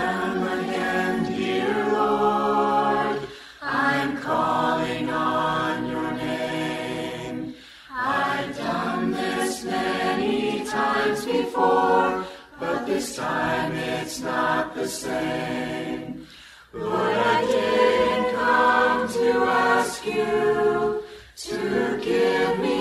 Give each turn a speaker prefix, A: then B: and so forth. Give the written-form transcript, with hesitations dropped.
A: Come again, dear Lord, I'm calling on your name. I've done this many times before, but this time it's not the same. Lord, I didn't come to ask you to give me